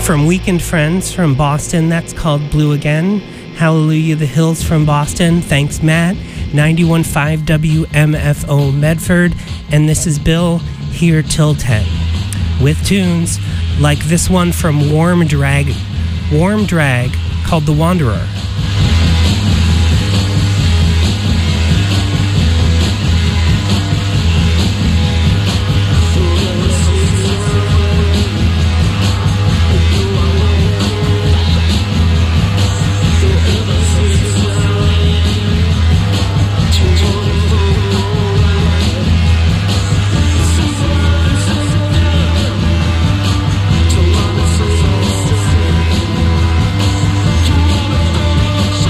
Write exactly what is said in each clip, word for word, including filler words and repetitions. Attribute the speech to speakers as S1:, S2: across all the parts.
S1: From Weekend Friends from Boston, that's called Blue Again. Hallelujah, The Hills from Boston, thanks Matt. ninety-one point five W M F O Medford, and this is Bill, here till ten. With tunes like this one from Warm Drag, Warm Drag, called The Wanderer.
S2: Thank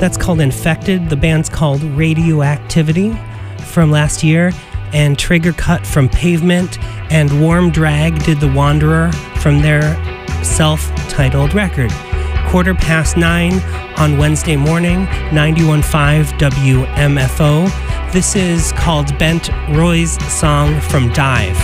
S1: That's called Infected. The band's called Radioactivity from last year. And Trigger Cut from Pavement. And Warm Drag did The Wanderer from their self-titled record. Quarter past nine on Wednesday morning, ninety-one point five W M F O. This is called Bent Roy's song from Dive.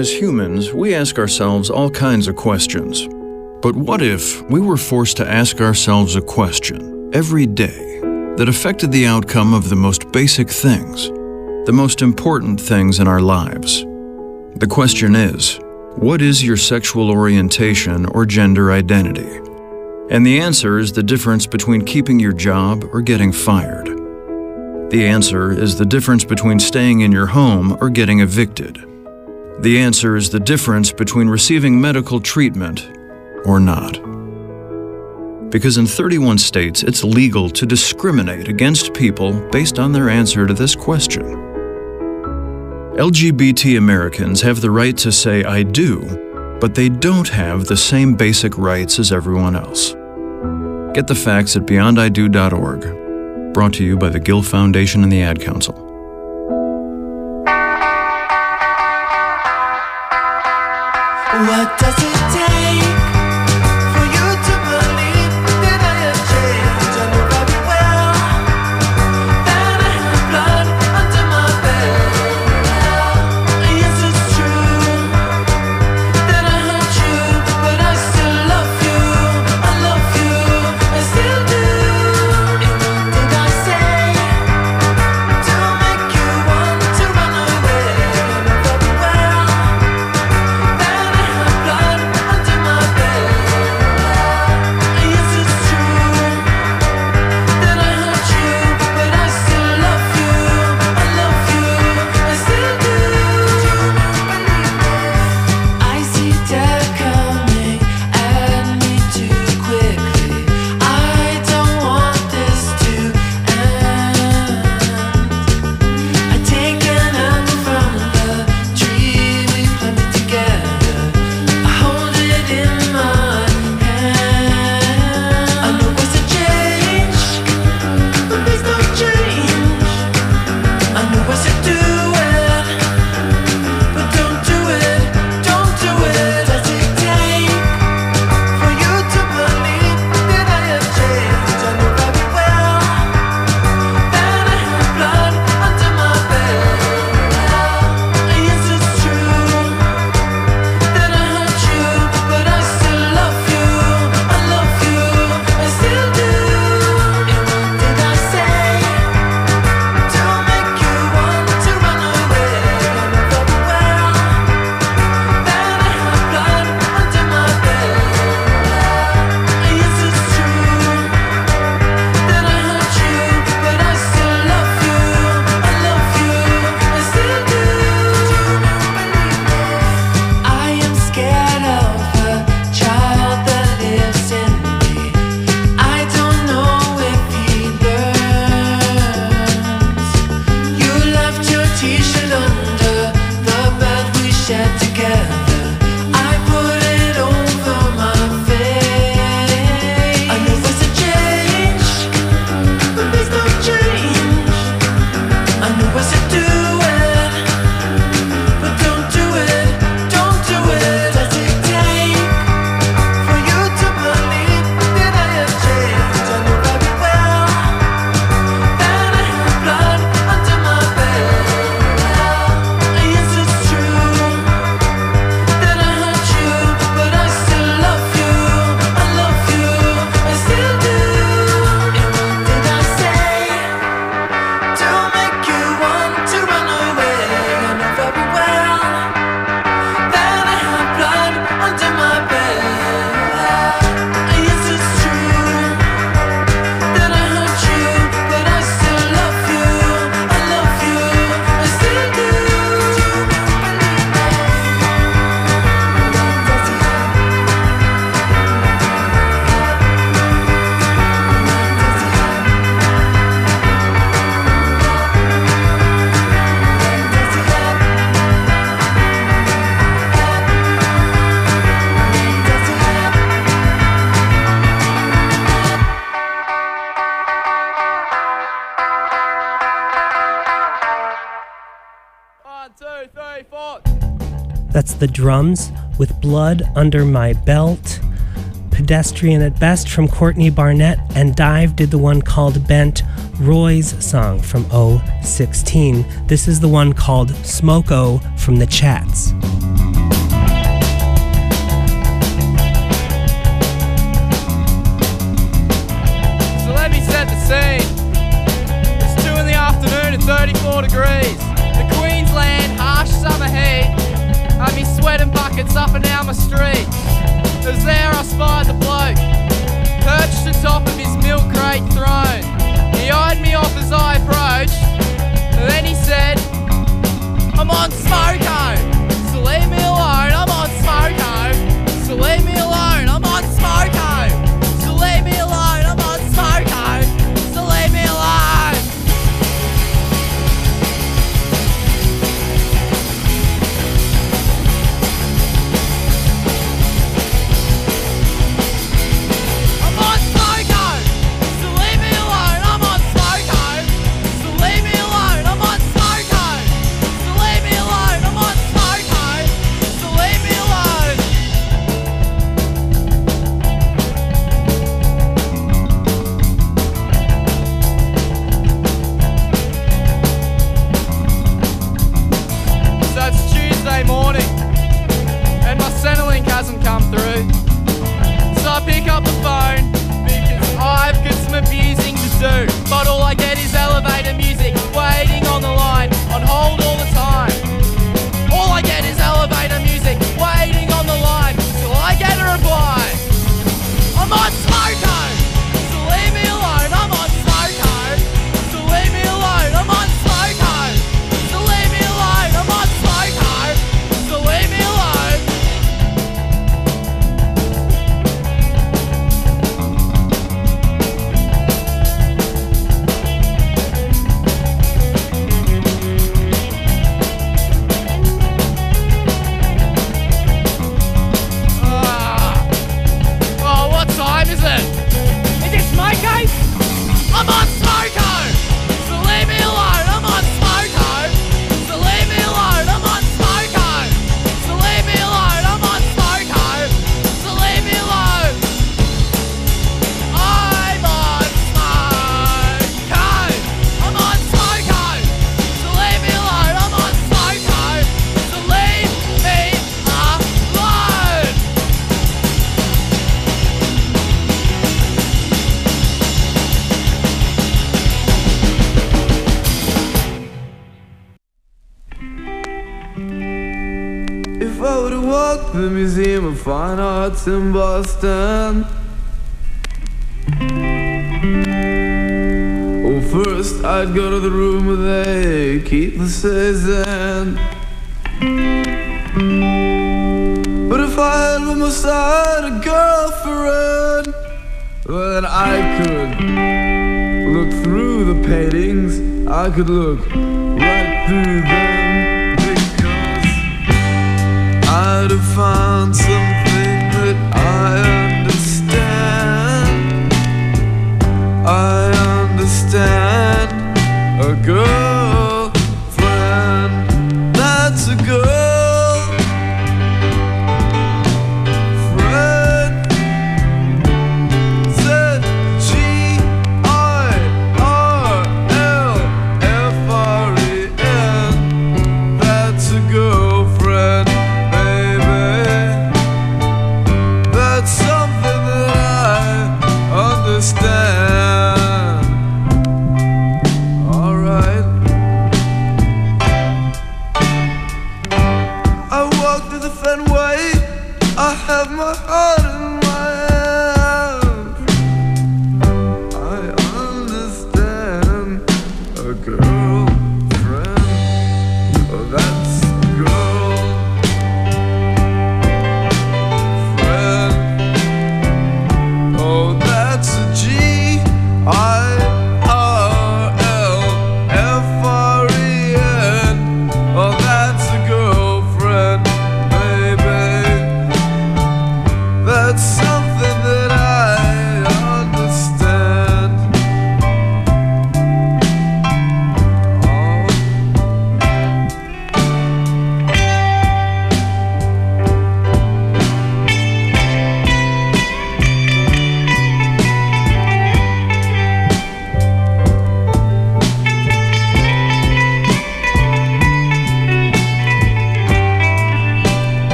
S2: As humans, we ask ourselves all kinds of questions. But what if we were forced to ask ourselves a question every day that affected the outcome of the most basic things, the most important things in our lives? The question is, what is your sexual orientation or gender identity? And the answer is the difference between keeping your job or getting fired. The answer is the difference between staying in your home or getting evicted. The answer is the difference between receiving medical treatment or not. Because in thirty-one states, it's legal to discriminate against people based on their answer to this question. L G B T Americans have the right to say I do, but they don't have the same basic rights as everyone else. Get the facts at beyond I do dot org. Brought to you by the Gill Foundation and the Ad Council.
S3: What does it take for you to believe that I have changed? I know very well that I have blood under my belt. Yes, it's true that I hurt you, but I still love you. I love you, I still do. And what did I say to make you want to run away? I know very well that I have blood under my belt. Yes, it's true that I hurt you, but I still love you. I love you, I still do. I see death coming at me too quickly. I don't want this to end. I take an apple from the tree we planted together. I hold it in my hand. I know it's a change, but there's no change. I know I should do it, but don't do it, don't do it. Does it take for you to believe that I have changed? I know very well that I have blood under my belt. Yes, it's true that I hurt you, but I still love you. I love you, I still do. And what did I say to make you want to run away? I know very well that I have blood under my belt. Yes, it's true that I hurt you, but I still love you. I love you, I still do. I am scared of the child that lives in me. I don't know if he learns. You left your t-shirt under the bed we shared together. I put it over my face. I know there's a change, but there's no change. I know I should do it, but don't do it, don't do it. Does it take for you to believe that I have changed? I know very well that I have blood under my belt. Yes, it's true that I hurt you, but I still love you. I love you, I still do. And what did I say to make you want to run away? I know very well that I have blood under my belt. Yes, it's true that I hurt you, but I still love you. I love you, I still do.
S1: That's the Drums with Blood Under My Belt. Pedestrian at Best from Courtney Barnett, and Dive did the one called Bent, Roy's song from oh sixteen. This is the one called Smoko from the Chats.
S4: markets up and down my street. As there I spied the bloke, perched atop of his milk crate throne. He eyed me off as I approached, and then he said, I'm on smoko, so leave me alone. I'm on smoko, so leave me alone. I'm on smoko, so leave me alone. I'm on smoko, so leave me alone. I'm on smoko, so leave me alone. I'm on smoko, so leave me alone. I'm on smoko, so leave me alone. I'm on smoko, so leave me alone. So it's Tuesday morning, and my Centrelink hasn't come through. So I pick up the phone because I've got some abusing to do. But all I get is elevator music, waiting on the line, on hold all the time. All I get is elevator music, waiting on the line, till I get a reply. I'm on smoko, so leave me alone. I'm on smoko, so leave me alone. I'm on smoko, so leave me alone. I'm on smoko, so leave me alone. Ah. Oh, what time is it? Is it smoko? I'm on smoko, so leave me alone. I'm on smoko, so leave me alone. I'm on smoko, so leave me alone. I'm on smoko, so leave me alone. I'm on smoko. I'm on smoko, so leave me alone. I'm on smoko, so leave me alone.
S5: If I were to walk the Museum of Fine Arts in Boston, well, first I'd go to the room where they keep the Cezanne. But if I had on my side a girlfriend, well, then I could look through the paintings, I could look right through them, because I'd have found something that I understand. I understand a girlfriend. That's a girlfriend. Z G I R L F R E N. That's a girlfriend, baby.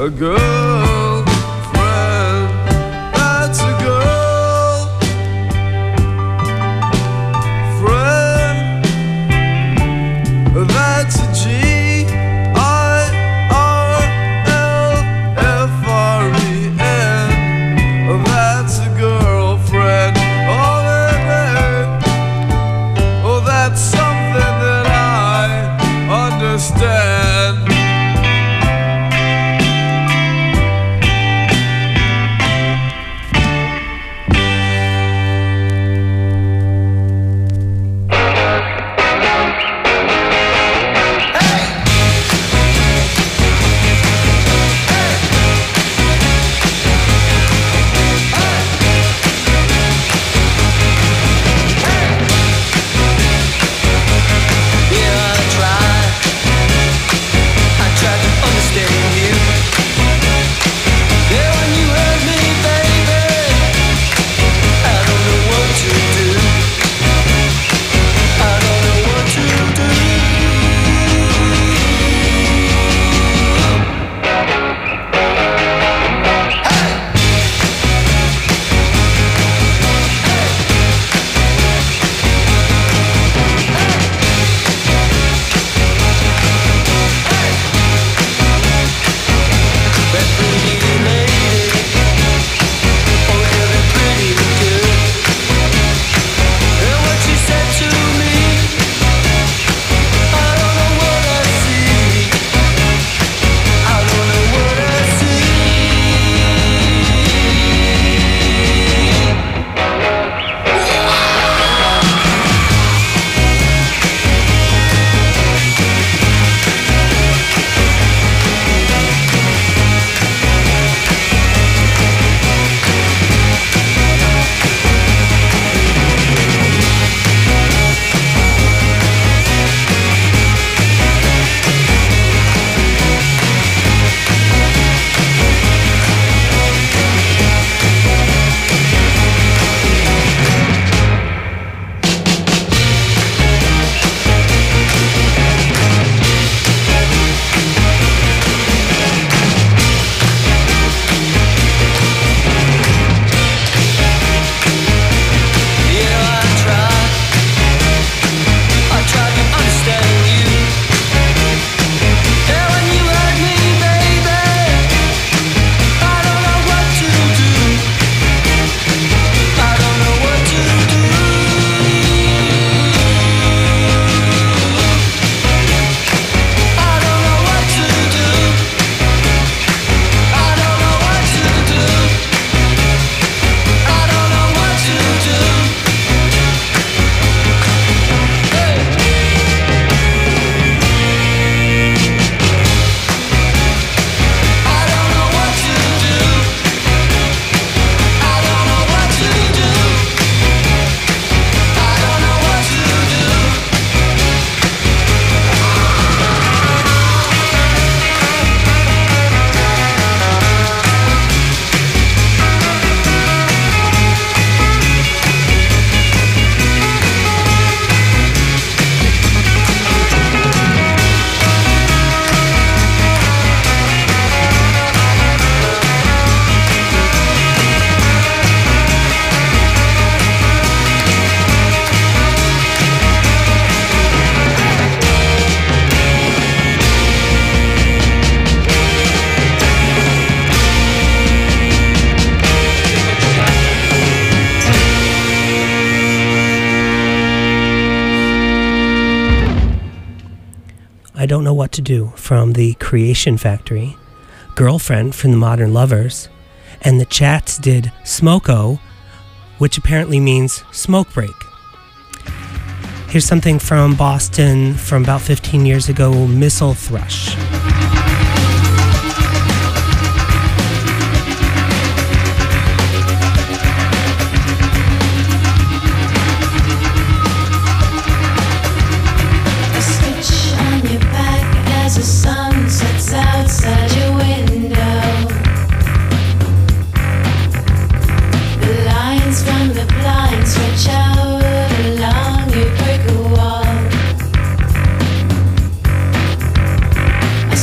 S5: a girl friend. That's a girl friend. That's a G I R L F R E N. That's a girlfriend. Oh, baby. Oh, that's something that I understand.
S1: I Don't Know What to Do from the Creation Factory, Girlfriend from the Modern Lovers, and the Chats did Smoko, which apparently means smoke break. Here's something from Boston from about fifteen years ago, Missile Thrush.
S6: I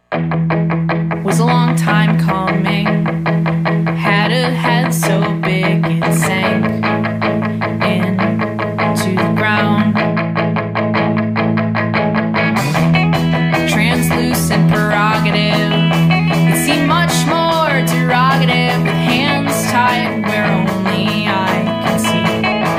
S6: was a long time coming. Had a head so big it sank into the ground. Translucent prerogative, it seemed much more derogative, with hands tied where only I can see.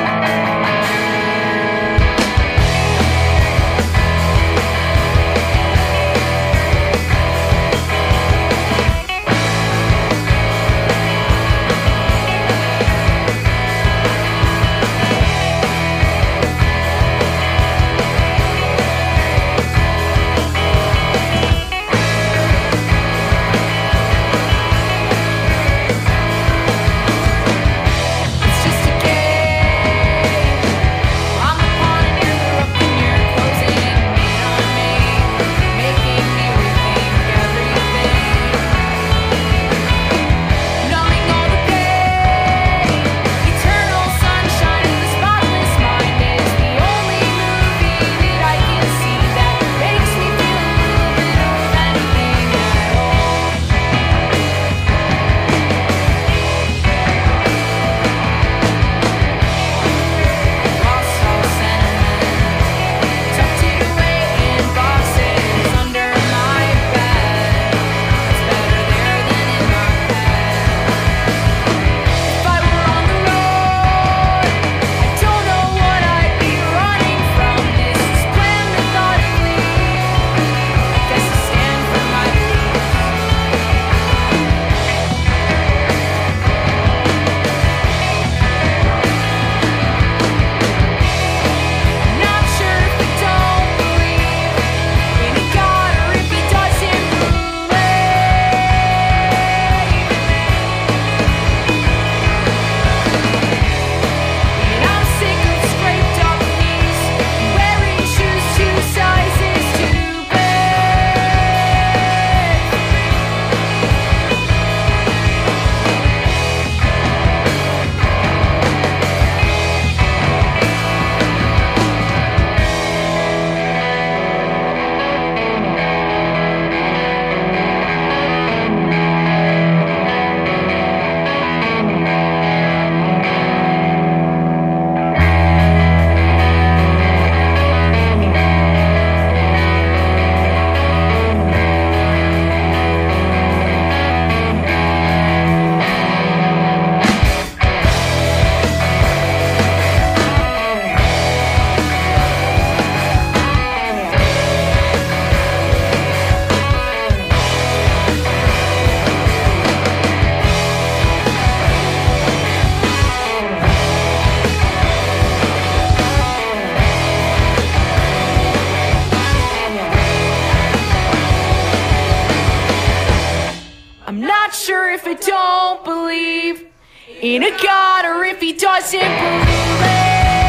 S6: In a God, or if he doesn't believe.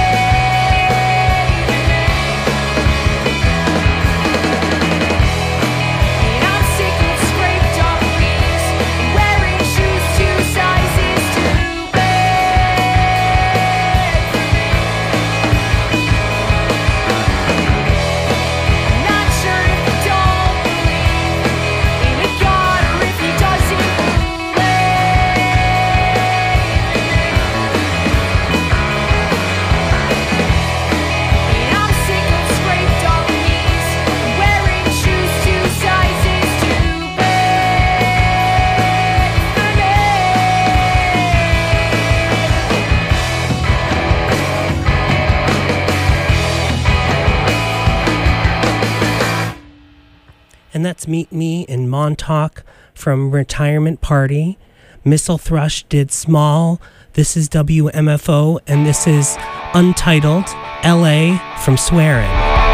S1: And that's Meet Me in Montauk from Retirement Party. Missile Thrush did Small. This is W M F O, and this is Untitled, L A from Swearin'.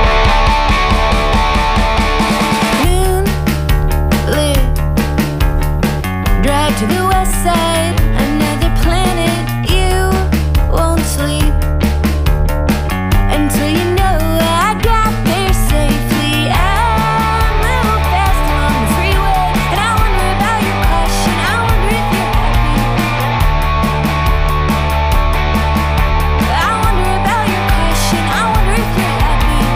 S7: Moonlit, drive to the west side, another planet. You won't sleep until you know I got there safely. I move fast along the freeway, and I wonder about your question. I wonder if you're happy. I wonder about your question. I wonder if you're happy.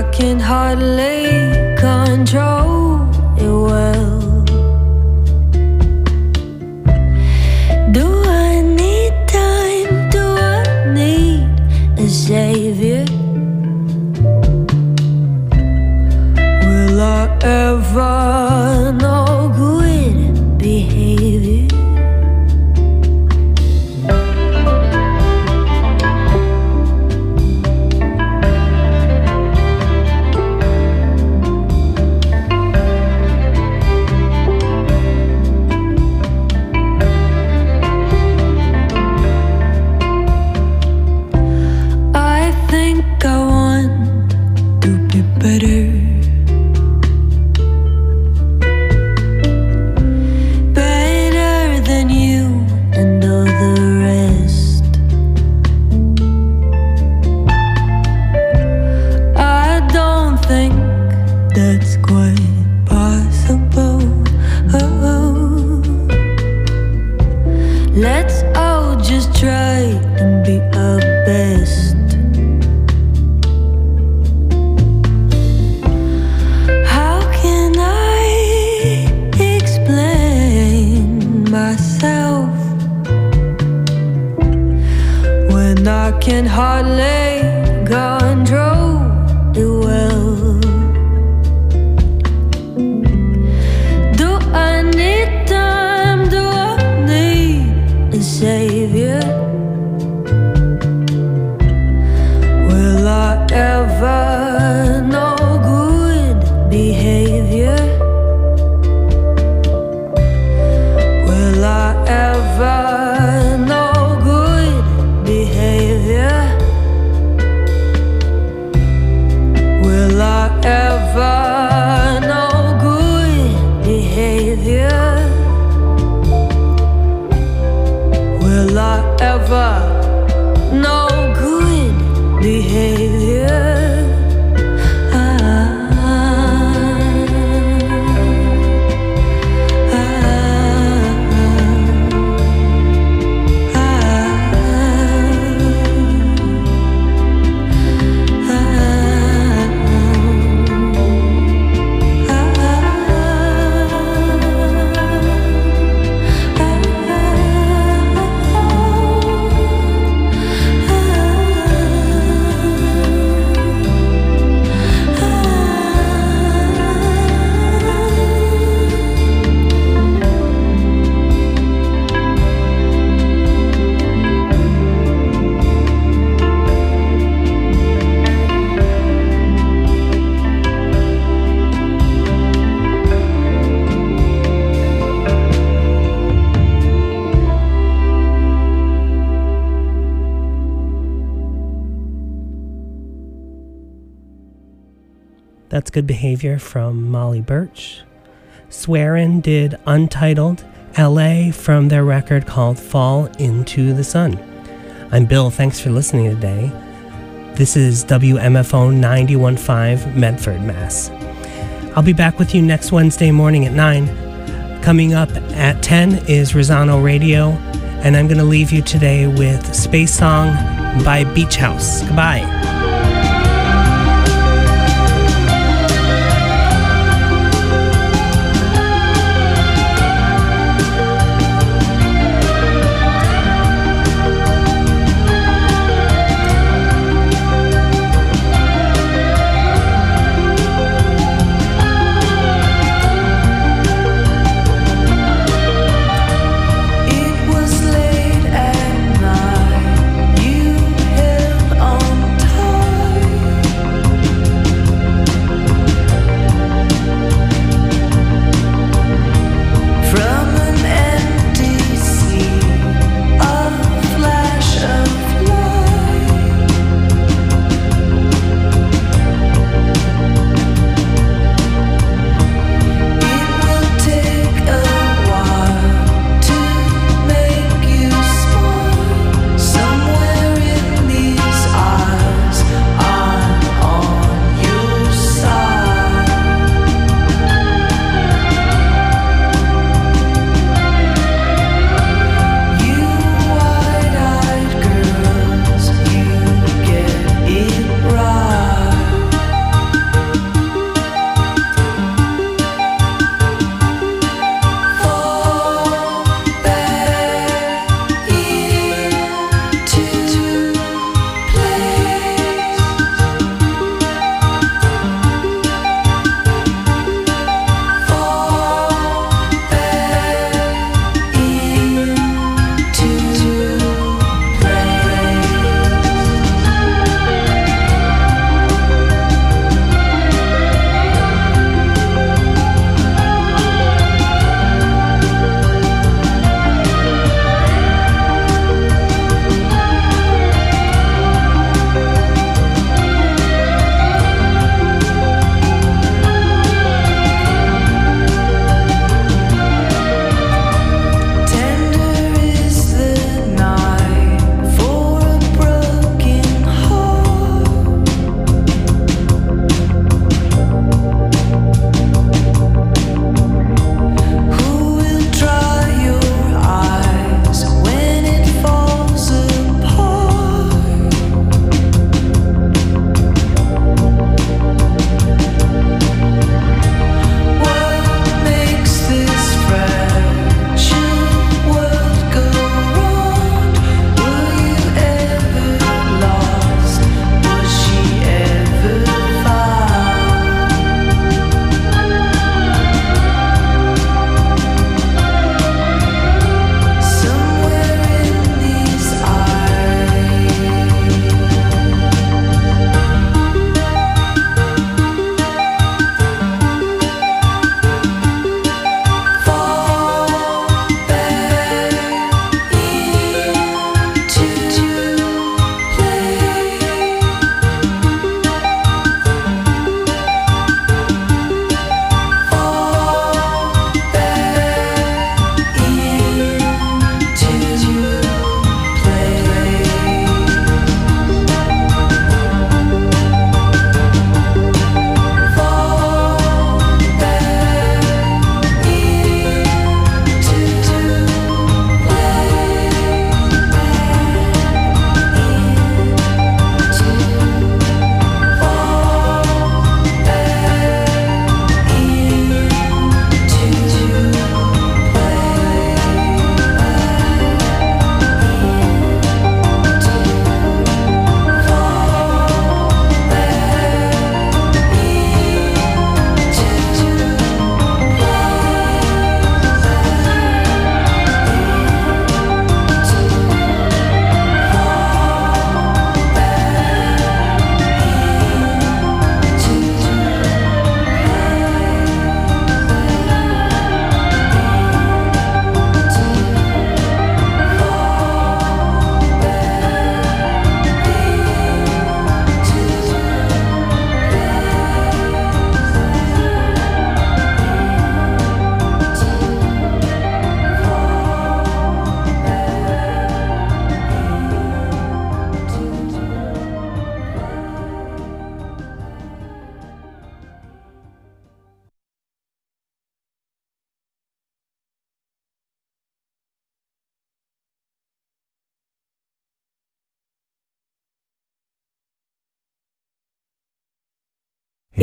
S7: can hardly control it well. Do I need time? Do I need a savior? Will I ever know good behavior? I think I want to be better. Better than you and all the rest. I don't think that's quite possible. Oh. Let's all just try and be our best. How can I explain myself when I can hardly control it well? Do I need time? Do I need a savior? Will I ever know good behavior? Will I ever know good behavior? Will I ever know good behavior? Will I ever know good behavior? Ah,
S1: That's Good Behavior from Molly Birch. Swearin' did Untitled L A from their record called Fall Into the Sun. I'm Bill. Thanks for listening today. This is W M F O ninety-one point five Medford, Mass. I'll be back with you next Wednesday morning at nine. Coming up at ten is Rosano Radio, and I'm going to leave you today with Space Song by Beach House. Goodbye.